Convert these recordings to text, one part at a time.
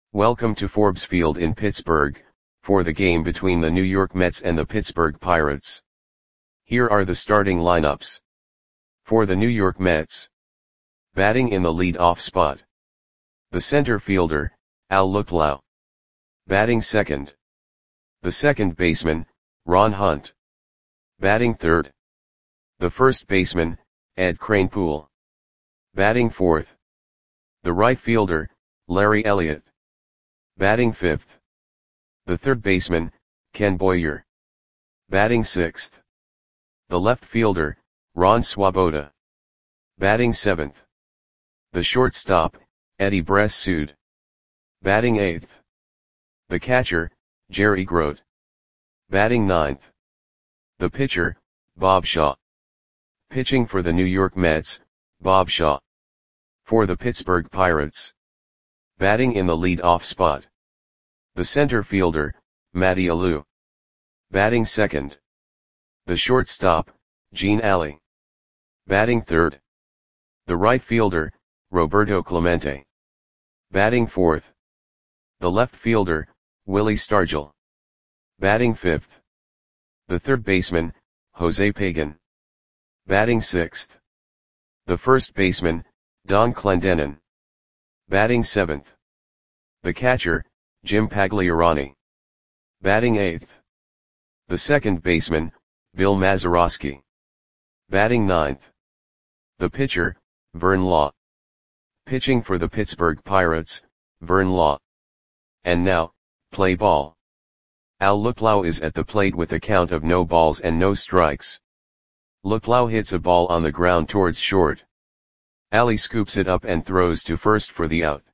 Welcome to Forbes Field in Pittsburgh, for the game between the New York Mets and the Pittsburgh Pirates. Here are the starting lineups. For the New York Mets. Batting in the lead-off spot. The center fielder, Al Luplow. Batting second. The second baseman, Ron Hunt. Batting third. The first baseman, Ed Kranepool. Batting fourth. The right fielder, Larry Elliott. Batting fifth. The third baseman, Ken Boyer. Batting sixth. The left fielder, Ron Swoboda. Batting seventh. The shortstop, Eddie Bressud. Batting eighth. The catcher, Jerry Grote. Batting ninth. The pitcher, Bob Shaw. Pitching for the New York Mets, Bob Shaw. For the Pittsburgh Pirates. Batting in the lead-off spot. The center fielder, Matty Alou. Batting second. The shortstop, Gene Alley. Batting third. The right fielder, Roberto Clemente. Batting fourth. The left fielder, Willie Stargell. Batting fifth. The third baseman, Jose Pagan. Batting sixth. The first baseman, Don Clendenon. Batting seventh. The catcher, Jim Pagliarani. Batting eighth. The second baseman, Bill Mazeroski. Batting ninth. The pitcher, Vern Law. Pitching for the Pittsburgh Pirates, Vern Law. And now, play ball. Al Luplow is at the plate with a count of no balls and no strikes. Luplow hits a ball on the ground towards short. Alley scoops it up and throws to first for the out.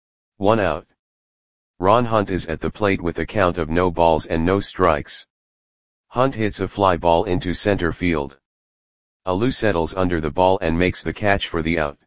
1 out. Ron Hunt is at the plate with a count of no balls and no strikes. Hunt hits a fly ball into center field. Alou settles under the ball and makes the catch for the out.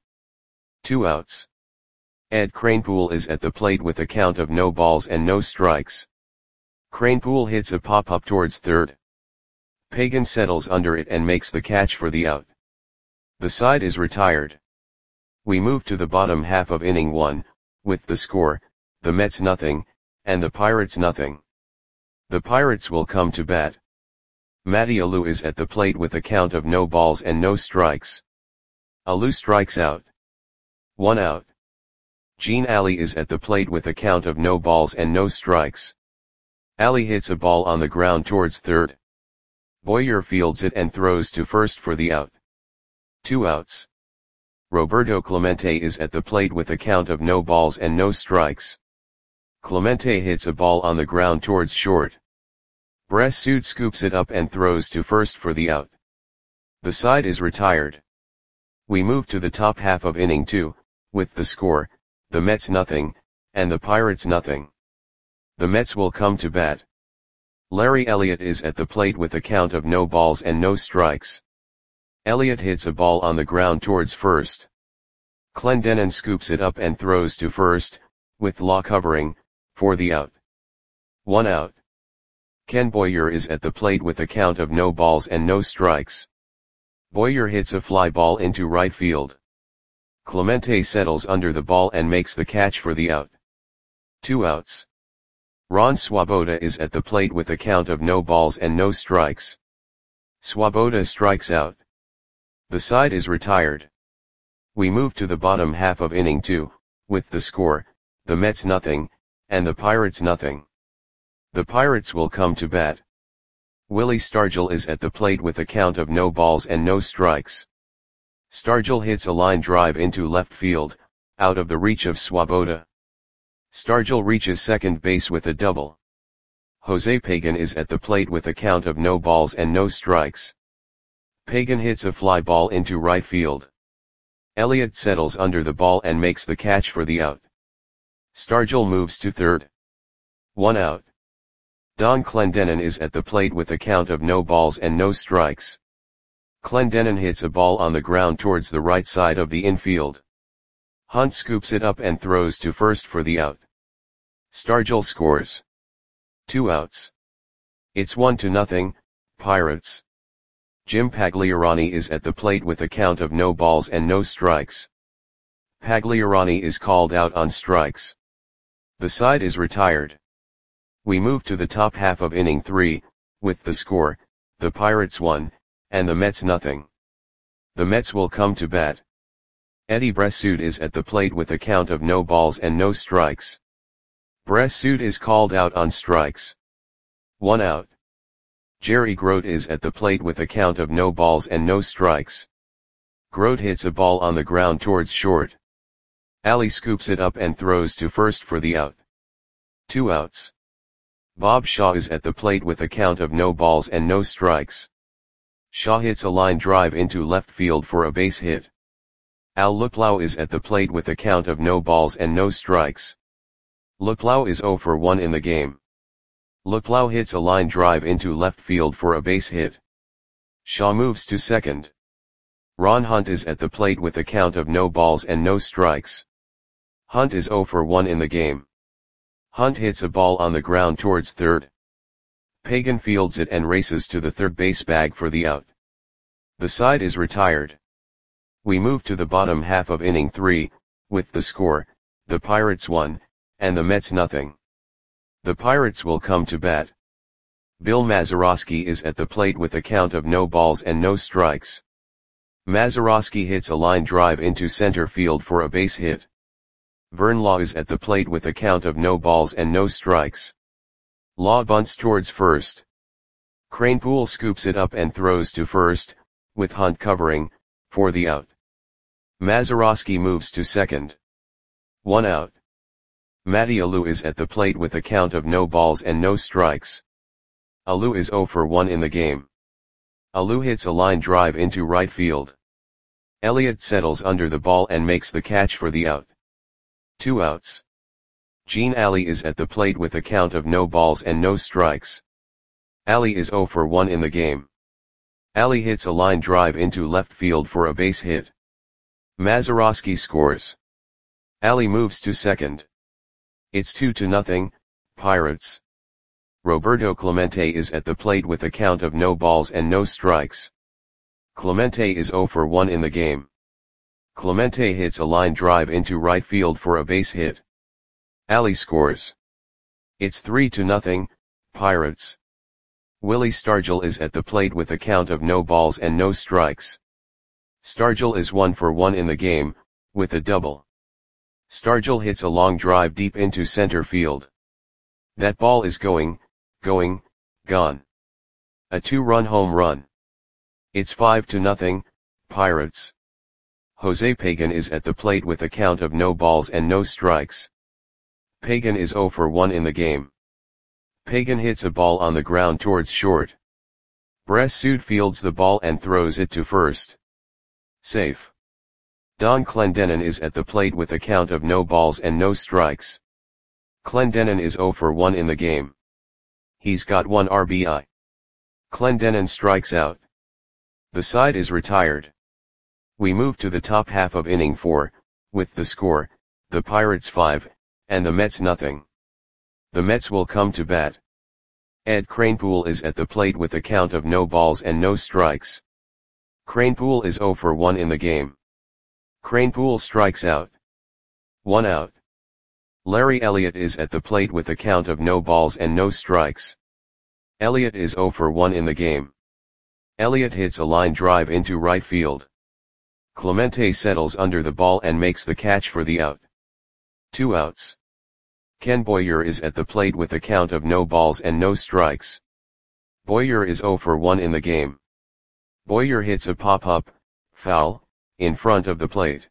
2 outs. Ed Kranepool is at the plate with a count of no balls and no strikes. Kranepool hits a pop-up towards third. Pagan settles under it and makes the catch for the out. The side is retired. We move to the bottom half of inning 1, with the score, the Mets nothing, and the Pirates nothing. The Pirates will come to bat. Matty Alou is at the plate with a count of no balls and no strikes. Alou strikes out. 1 out. Gene Alley is at the plate with a count of no balls and no strikes. Alley hits a ball on the ground towards third. Boyer fields it and throws to first for the out. 2 outs. Roberto Clemente is at the plate with a count of no balls and no strikes. Clemente hits a ball on the ground towards short. Bressud scoops it up and throws to first for the out. The side is retired. We move to the top half of inning 2, with the score, the Mets nothing, and the Pirates nothing. The Mets will come to bat. Larry Elliott is at the plate with a count of no balls and no strikes. Elliott hits a ball on the ground towards first. Clendenon scoops it up and throws to first, with Law covering, for the out. 1 out. Ken Boyer is at the plate with a count of no balls and no strikes. Boyer hits a fly ball into right field. Clemente settles under the ball and makes the catch for the out. 2 outs. Ron Swoboda is at the plate with a count of no balls and no strikes. Swoboda strikes out. The side is retired. We move to the bottom half of inning 2, with the score, the Mets nothing, and the Pirates nothing. The Pirates will come to bat. Willie Stargell is at the plate with a count of no balls and no strikes. Stargell hits a line drive into left field, out of the reach of Swoboda. Stargell reaches second base with a double. Jose Pagan is at the plate with a count of no balls and no strikes. Pagan hits a fly ball into right field. Elliott settles under the ball and makes the catch for the out. Stargell moves to third. 1 out. Don Clendenon is at the plate with a count of no balls and no strikes. Clendenon hits a ball on the ground towards the right side of the infield. Hunt scoops it up and throws to first for the out. Stargell scores. 2 outs. It's 1-0, Pirates. Jim Pagliarani is at the plate with a count of no balls and no strikes. Pagliarani is called out on strikes. The side is retired. We move to the top half of inning 3, with the score, the Pirates 1, and the Mets nothing. The Mets will come to bat. Eddie Bressoud is at the plate with a count of no balls and no strikes. Bressoud is called out on strikes. 1 out. Jerry Grote is at the plate with a count of no balls and no strikes. Grote hits a ball on the ground towards short. Ali scoops it up and throws to first for the out. 2 outs. Bob Shaw is at the plate with a count of no balls and no strikes. Shaw hits a line drive into left field for a base hit. Al Luplow is at the plate with a count of no balls and no strikes. Luplow is 0 for 1 in the game. Luplow hits a line drive into left field for a base hit. Shaw moves to second. Ron Hunt is at the plate with a count of no balls and no strikes. Hunt is 0 for 1 in the game. Hunt hits a ball on the ground towards third. Pagan fields it and races to the third base bag for the out. The side is retired. We move to the bottom half of inning 3, with the score, the Pirates 1, and the Mets nothing. The Pirates will come to bat. Bill Mazeroski is at the plate with a count of no balls and no strikes. Mazeroski hits a line drive into center field for a base hit. Vern Law is at the plate with a count of no balls and no strikes. Law bunts towards first. Kranepool scoops it up and throws to first, with Hunt covering, for the out. Mazeroski moves to second. 1 out. Matty Alou is at the plate with a count of no balls and no strikes. Alou is 0 for 1 in the game. Alou hits a line drive into right field. Elliott settles under the ball and makes the catch for the out. 2 outs. Gene Ali is at the plate with a count of no balls and no strikes. Ali is 0 for 1 in the game. Ali hits a line drive into left field for a base hit. Mazeroski scores. Ali moves to second. It's 2-0, Pirates. Roberto Clemente is at the plate with a count of no balls and no strikes. Clemente is 0 for 1 in the game. Clemente hits a line drive into right field for a base hit. Ali scores. It's 3-0, Pirates. Willie Stargell is at the plate with a count of no balls and no strikes. Stargell is 1 for 1 in the game, with a double. Stargell hits a long drive deep into center field. That ball is gone. A 2-run home run. It's 5-0, Pirates. Jose Pagan is at the plate with a count of no balls and no strikes. Pagan is 0 for 1 in the game. Pagan hits a ball on the ground towards short. Bressoud fields the ball and throws it to first. Safe. Don Clendenon is at the plate with a count of no balls and no strikes. Clendenon is 0 for 1 in the game. He's got 1 RBI. Clendenon strikes out. The side is retired. We move to the top half of inning 4, with the score, the Pirates 5, and the Mets nothing. The Mets will come to bat. Ed Kranepool is at the plate with a count of no balls and no strikes. Kranepool is 0 for 1 in the game. Kranepool strikes out. 1 out. Larry Elliott is at the plate with a count of no balls and no strikes. Elliott is 0 for 1 in the game. Elliott hits a line drive into right field. Clemente settles under the ball and makes the catch for the out. 2 outs. Ken Boyer is at the plate with a count of no balls and no strikes. Boyer is 0 for 1 in the game. Boyer hits a pop-up, foul, in front of the plate.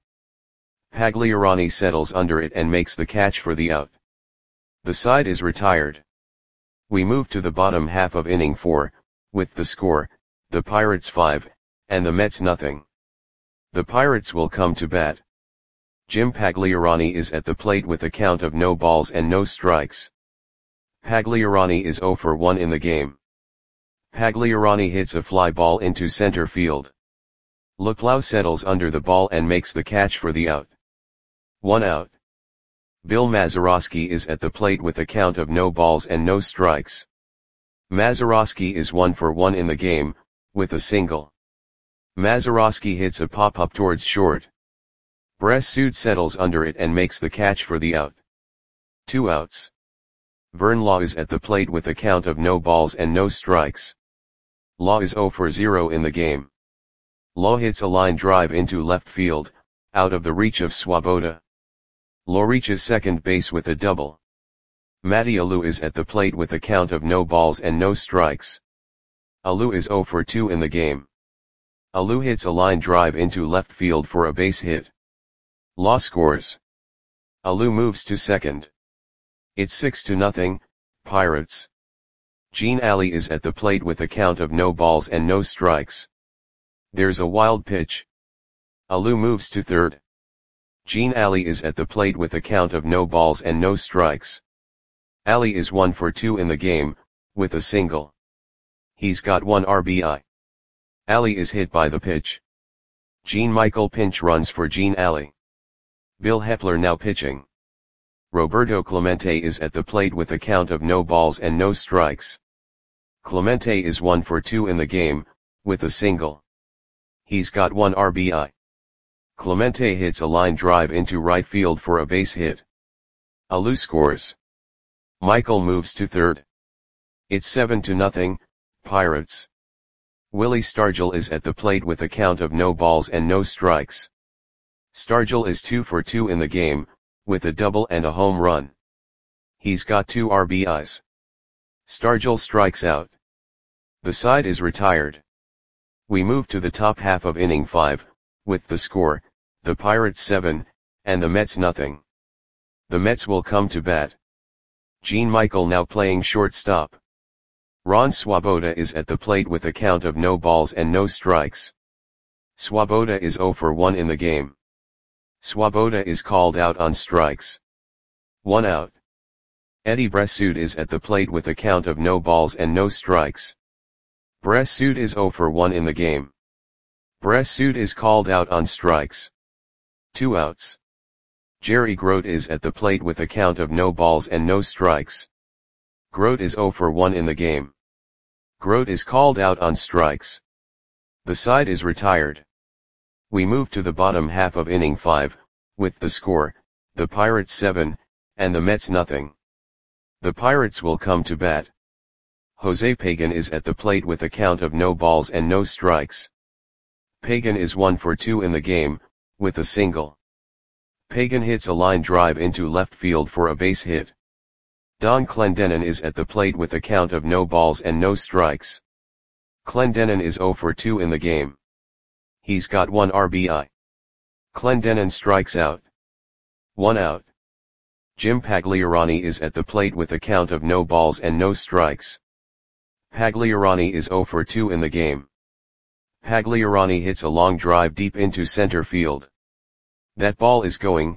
Pagliarani settles under it and makes the catch for the out. The side is retired. We move to the bottom half of inning 4, with the score, the Pirates 5, and the Mets nothing. The Pirates will come to bat. Jim Pagliarani is at the plate with a count of no balls and no strikes. Pagliarani is 0 for 1 in the game. Pagliarani hits a fly ball into center field. Luplow settles under the ball and makes the catch for the out. 1 out. Bill Mazeroski is at the plate with a count of no balls and no strikes. Mazeroski is 1 for 1 in the game, with a single. Mazeroski hits a pop-up towards short. Bressoud settles under it and makes the catch for the out. 2 outs. Vern Law is at the plate with a count of no balls and no strikes. Law is 0 for 0 in the game. Law hits a line drive into left field, out of the reach of Swoboda. Law reaches second base with a double. Matty Alou is at the plate with a count of no balls and no strikes. Alou is 0 for 2 in the game. Alou hits a line drive into left field for a base hit. Law scores. Alou moves to second. It's 6-0, Pirates. Gene Alley is at the plate with a count of no balls and no strikes. There's a wild pitch. Alou moves to third. Gene Alley is at the plate with a count of no balls and no strikes. Alley is 1 for 2 in the game, with a single. He's got 1 RBI. Alley is hit by the pitch. Gene Michael pinch runs for Gene Alley. Bill Hepler now pitching. Roberto Clemente is at the plate with a count of no balls and no strikes. Clemente is 1 for 2 in the game, with a single. He's got 1 RBI. Clemente hits a line drive into right field for a base hit. Alou scores. Michael moves to third. It's 7-0, Pirates. Willie Stargell is at the plate with a count of no balls and no strikes. Stargell is 2 for 2 in the game, with a double and a home run. He's got 2 RBIs. Stargell strikes out. The side is retired. We move to the top half of inning 5, with the score, the Pirates 7, and the Mets nothing. The Mets will come to bat. Gene Michael now playing shortstop. Ron Swoboda is at the plate with a count of no balls and no strikes. Swoboda is 0 for 1 in the game. Swoboda is called out on strikes. 1 out. Eddie Bressoud is at the plate with a count of no balls and no strikes. Bressoud is 0 for 1 in the game. Bressoud is called out on strikes. 2 outs. Jerry Grote is at the plate with a count of no balls and no strikes. Grote is 0 for 1 in the game. Grote is called out on strikes. The side is retired. We move to the bottom half of inning 5, with the score, the Pirates 7, and the Mets nothing. The Pirates will come to bat. Jose Pagan is at the plate with a count of no balls and no strikes. Pagan is 1 for 2 in the game, with a single. Pagan hits a line drive into left field for a base hit. Don Clendenon is at the plate with a count of no balls and no strikes. Clendenon is 0 for 2 in the game. He's got 1 RBI. Clendenon strikes out. 1 out. Jim Pagliarani is at the plate with a count of no balls and no strikes. Pagliarani is 0 for 2 in the game. Pagliarani hits a long drive deep into center field. That ball is gone.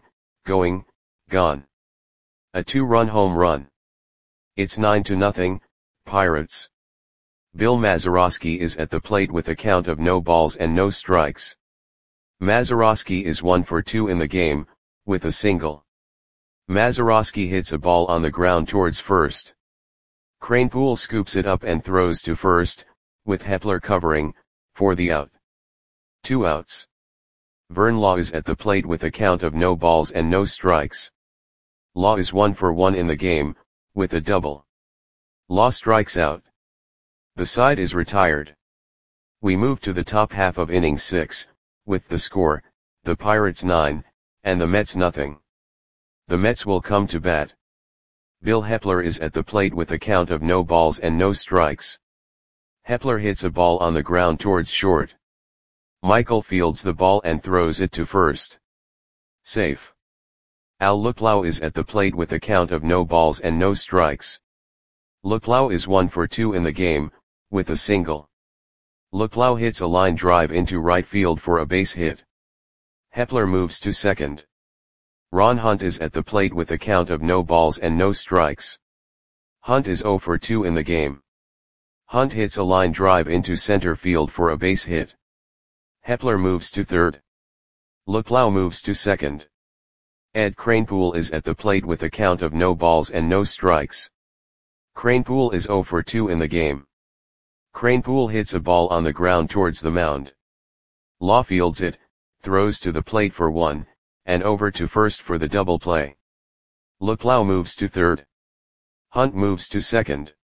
A 2-run home run. It's 9-0, Pirates. Bill Mazeroski is at the plate with a count of no balls and no strikes. Mazeroski is 1 for 2 in the game, with a single. Mazeroski hits a ball on the ground towards first. Kranepool scoops it up and throws to first, with Hepler covering, for the out. 2 outs. Vern Law is at the plate with a count of no balls and no strikes. Law is 1 for 1 in the game, with a double. Law strikes out. The side is retired. We move to the top half of inning 6, with the score, the Pirates 9, and the Mets nothing. The Mets will come to bat. Bill Hepler is at the plate with a count of no balls and no strikes. Hepler hits a ball on the ground towards short. Michael fields the ball and throws it to first. Safe. Al Luplow is at the plate with a count of no balls and no strikes. Luplow is 1 for 2 in the game, with a single. Luplow hits a line drive into right field for a base hit. Hepler moves to second. Ron Hunt is at the plate with a count of no balls and no strikes. Hunt is 0 for 2 in the game. Hunt hits a line drive into center field for a base hit. Hepler moves to third. Luplow moves to second. Ed Kranepool is at the plate with a count of no balls and no strikes. Kranepool is 0 for 2 in the game. Kranepool hits a ball on the ground towards the mound. Law fields it, throws to the plate for 1, and over to first for the double play. Luplow moves to third. Hunt moves to second.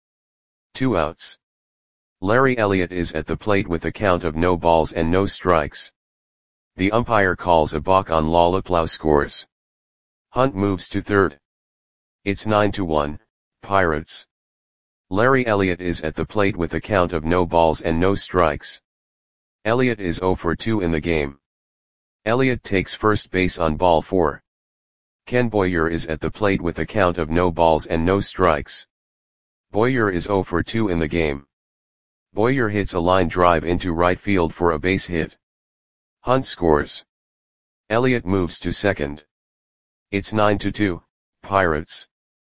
2 outs. Larry Elliott is at the plate with a count of no balls and no strikes. The umpire calls a balk on law. Luplow scores. Hunt moves to third. It's 9-1, Pirates. Larry Elliott is at the plate with a count of no balls and no strikes. Elliott is 0 for 2 in the game. Elliott takes first base on ball 4. Ken Boyer is at the plate with a count of no balls and no strikes. Boyer is 0 for 2 in the game. Boyer hits a line drive into right field for a base hit. Hunt scores. Elliott moves to second. It's 9-2, Pirates.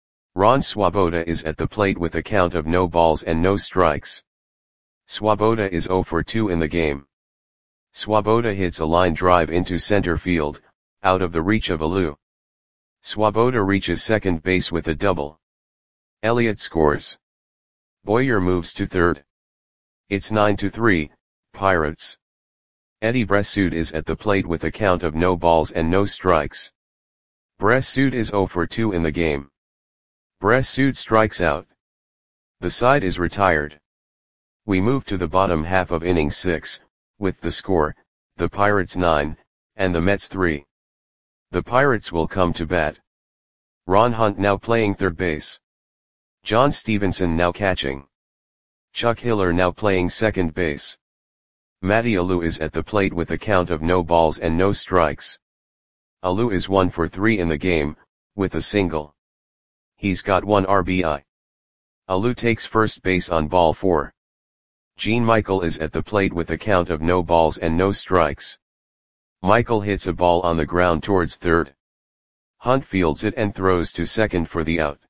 Ron Swoboda is at the plate with a count of no balls and no strikes. Swoboda is 0 for 2 in the game. Swoboda hits a line drive into center field, out of the reach of Alou. Swoboda reaches second base with a double. Elliott scores. Boyer moves to third. It's 9-3, Pirates. Eddie Bressoud is at the plate with a count of no balls and no strikes. Bressoud is 0 for 2 in the game. Bressoud strikes out. The side is retired. We move to the bottom half of inning 6, with the score, the Pirates 9, and the Mets 3. The Pirates will come to bat. Ron Hunt now playing third base. John Stevenson now catching. Chuck Hiller now playing second base. Matty Alou is at the plate with a count of no balls and no strikes. Alou is 1 for 3 in the game, with a single. He's got 1 RBI. Alou takes first base on ball 4. Gene Michael is at the plate with a count of no balls and no strikes. Michael hits a ball on the ground towards third. Hunt fields it and throws to second for the out.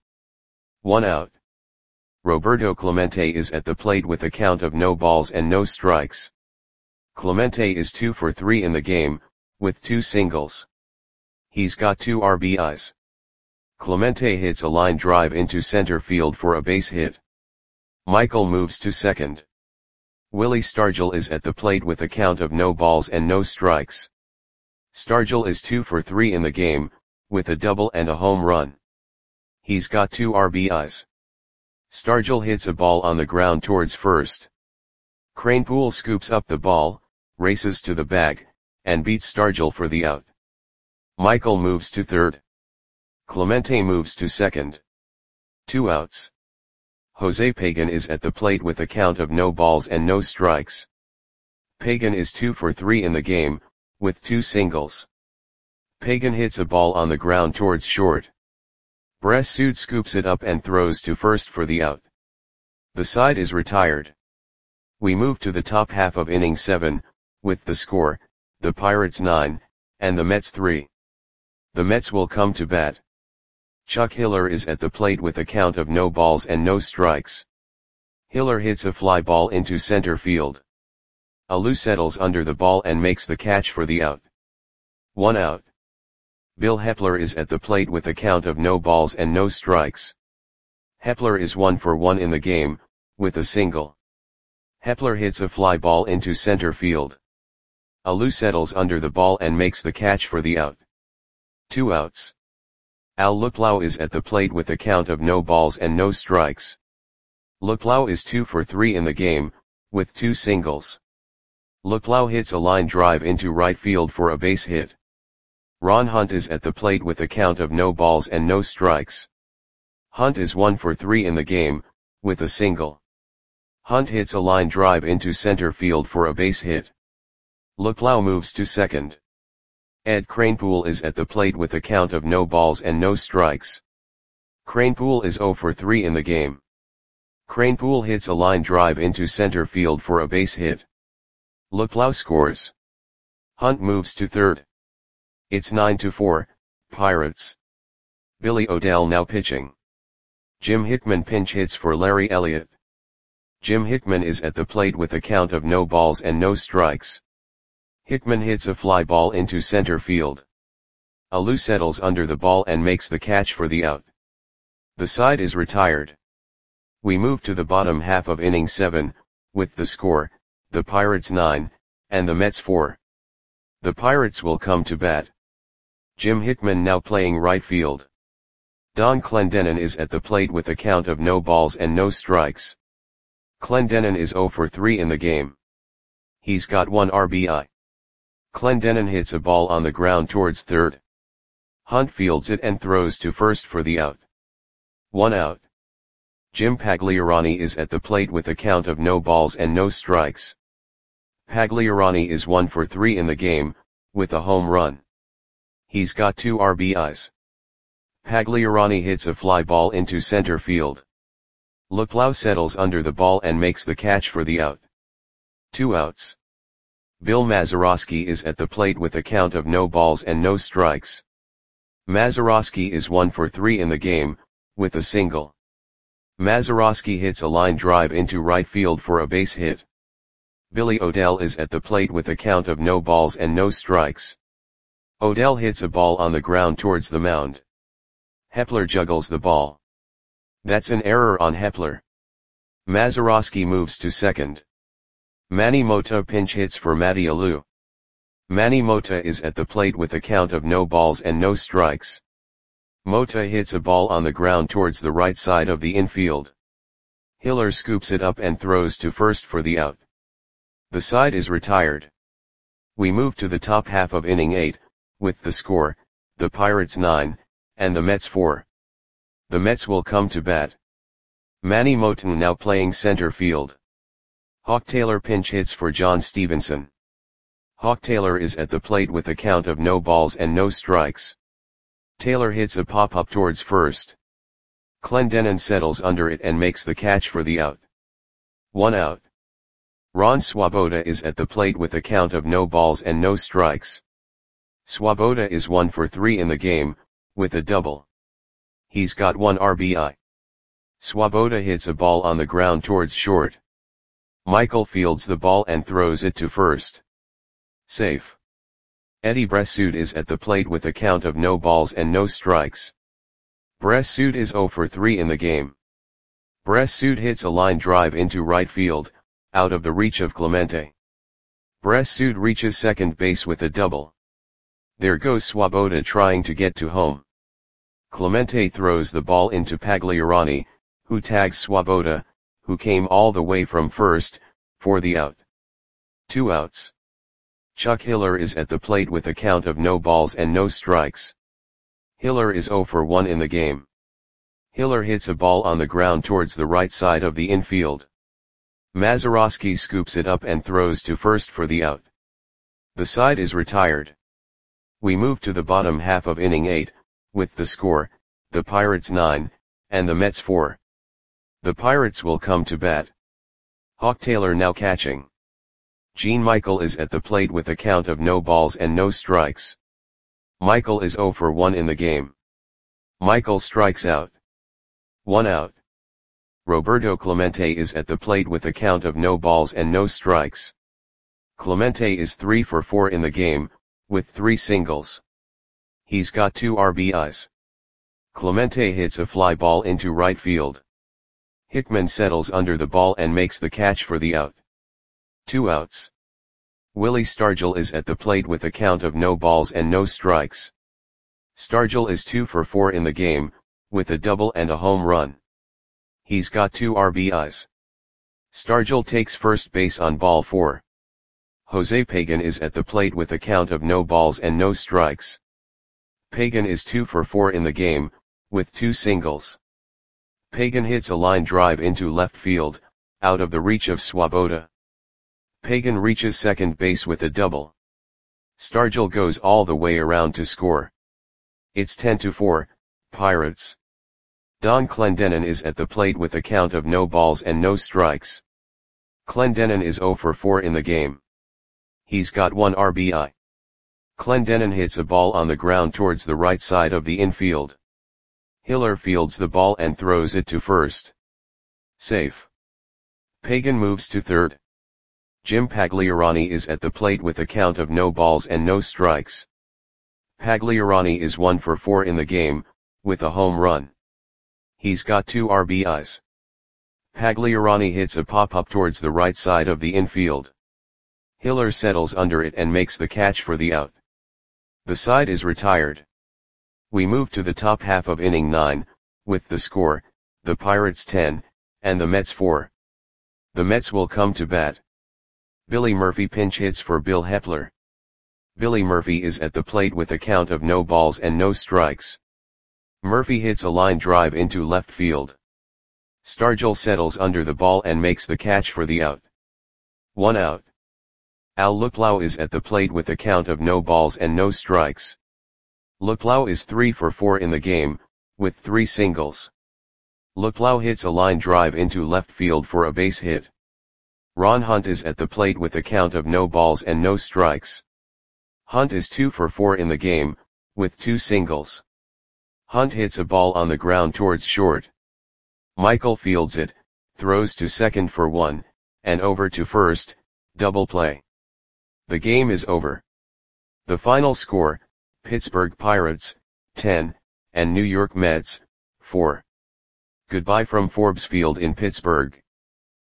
1 out. Roberto Clemente is at the plate with a count of no balls and no strikes. Clemente is 2 for 3 in the game, with 2 singles. He's got 2 RBIs. Clemente hits a line drive into center field for a base hit. Michael moves to second. Willie Stargell is at the plate with a count of no balls and no strikes. Stargell is 2 for 3 in the game, with a double and a home run. He's got 2 RBIs. Stargell hits a ball on the ground towards first. Kranepool scoops up the ball, races to the bag, and beats Stargell for the out. Michael moves to third. Clemente moves to second. 2 outs. Jose Pagan is at the plate with a count of no balls and no strikes. Pagan is 2 for 3 in the game, with 2 singles. Pagan hits a ball on the ground towards short. Bressoud scoops it up and throws to first for the out. The side is retired. We move to the top half of inning 7, with the score, the Pirates 9, and the Mets 3. The Mets will come to bat. Chuck Hiller is at the plate with a count of no balls and no strikes. Hiller hits a fly ball into center field. Alou settles under the ball and makes the catch for the out. 1 out. Bill Hepler is at the plate with a count of no balls and no strikes. Hepler is 1 for 1 in the game, with a single. Hepler hits a fly ball into center field. Alou settles under the ball and makes the catch for the out. 2 outs. Al Luplow is at the plate with a count of no balls and no strikes. Luplow is 2 for 3 in the game, with 2 singles. Luplow hits a line drive into right field for a base hit. Ron Hunt is at the plate with a count of no balls and no strikes. Hunt is 1 for 3 in the game, with a single. Hunt hits a line drive into center field for a base hit. Luplow moves to second. Ed Kranepool is at the plate with a count of no balls and no strikes. Kranepool is 0 for 3 in the game. Kranepool hits a line drive into center field for a base hit. Luplow scores. Hunt moves to third. It's 9-4, Pirates. Billy O'Dell now pitching. Jim Hickman pinch hits for Larry Elliott. Jim Hickman is at the plate with a count of no balls and no strikes. Hickman hits a fly ball into center field. Alou settles under the ball and makes the catch for the out. The side is retired. We move to the bottom half of inning 7, with the score, the Pirates 9, and the Mets 4. The Pirates will come to bat. Jim Hickman now playing right field. Don Clendenon is at the plate with a count of no balls and no strikes. Clendenon is 0 for 3 in the game. He's got 1 RBI. Clendenon hits a ball on the ground towards third. Hunt fields it and throws to first for the out. 1 out. Jim Pagliarani is at the plate with a count of no balls and no strikes. Pagliarani is 1 for 3 in the game, with a home run. He's got 2 RBIs. Pagliarani hits a fly ball into center field. Luplow settles under the ball and makes the catch for the out. 2 outs. Bill Mazeroski is at the plate with a count of no balls and no strikes. Mazeroski is 1 for 3 in the game, with a single. Mazeroski hits a line drive into right field for a base hit. Billy O'Dell is at the plate with a count of no balls and no strikes. O'Dell hits a ball on the ground towards the mound. Hepler juggles the ball. That's an error on Hepler. Mazeroski moves to second. Manny Mota pinch hits for Matty Alou. Manny Mota is at the plate with a count of no balls and no strikes. Mota hits a ball on the ground towards the right side of the infield. Hiller scoops it up and throws to first for the out. The side is retired. We move to the top half of inning 8, with the score, the Pirates 9, and the Mets 4. The Mets will come to bat. Manny Moton now playing center field. Hawk Taylor pinch hits for John Stevenson. Hawk Taylor is at the plate with a count of no balls and no strikes. Taylor hits a pop-up towards first. Clendenon settles under it and makes the catch for the out. 1 out. Ron Swoboda is at the plate with a count of no balls and no strikes. Swoboda is 1 for 3 in the game, with a double. He's got 1 RBI. Swoboda hits a ball on the ground towards short. Michael fields the ball and throws it to first. Safe. Eddie Bressoud is at the plate with a count of no balls and no strikes. Bressoud is 0 for 3 in the game. Bressoud hits a line drive into right field, out of the reach of Clemente. Bressoud reaches second base with a double. There goes Swoboda trying to get to home. Clemente throws the ball into Pagliarani, who tags Swoboda, who came all the way from first, for the out. 2 outs. Chuck Hiller is at the plate with a count of no balls and no strikes. Hiller is 0 for 1 in the game. Hiller hits a ball on the ground towards the right side of the infield. Mazeroski scoops it up and throws to first for the out. The side is retired. We move to the bottom half of inning 8, with the score, the Pirates 9, and the Mets 4. The Pirates will come to bat. Hawk Taylor now catching. Gene Michael is at the plate with a count of no balls and no strikes. Michael is 0 for 1 in the game. Michael strikes out. 1 out. Roberto Clemente is at the plate with a count of no balls and no strikes. Clemente is 3 for 4 in the game, with 3 singles. He's got 2 RBIs. Clemente hits a fly ball into right field. Hickman settles under the ball and makes the catch for the out. 2 outs. Willie Stargell is at the plate with a count of no balls and no strikes. Stargell is 2 for 4 in the game, with a double and a home run. He's got 2 RBIs. Stargell takes first base on ball 4. Jose Pagan is at the plate with a count of no balls and no strikes. Pagan is 2 for 4 in the game, with 2 singles. Pagan hits a line drive into left field, out of the reach of Swoboda. Pagan reaches second base with a double. Stargell goes all the way around to score. It's 10-4, Pirates. Don Clendenon is at the plate with a count of no balls and no strikes. Clendenon is 0 for 4 in the game. He's got 1 RBI. Clendenon hits a ball on the ground towards the right side of the infield. Hiller fields the ball and throws it to first. Safe. Pagan moves to third. Jim Pagliarani is at the plate with a count of no balls and no strikes. Pagliarani is 1 for 4 in the game, with a home run. He's got 2 RBIs. Pagliarani hits a pop-up towards the right side of the infield. Hiller settles under it and makes the catch for the out. The side is retired. We move to the top half of inning 9, with the score, the Pirates 10, and the Mets 4. The Mets will come to bat. Billy Murphy pinch hits for Bill Hepler. Billy Murphy is at the plate with a count of no balls and no strikes. Murphy hits a line drive into left field. Stargell settles under the ball and makes the catch for the out. 1 out. Al Luplow is at the plate with a count of no balls and no strikes. Luplow is 3 for 4 in the game, with 3 singles. Luplow hits a line drive into left field for a base hit. Ron Hunt is at the plate with a count of no balls and no strikes. Hunt is 2 for 4 in the game, with 2 singles. Hunt hits a ball on the ground towards short. Michael fields it, throws to second for 1, and over to first, double play. The game is over. The final score, Pittsburgh Pirates, 10, and New York Mets, 4. Goodbye from Forbes Field in Pittsburgh.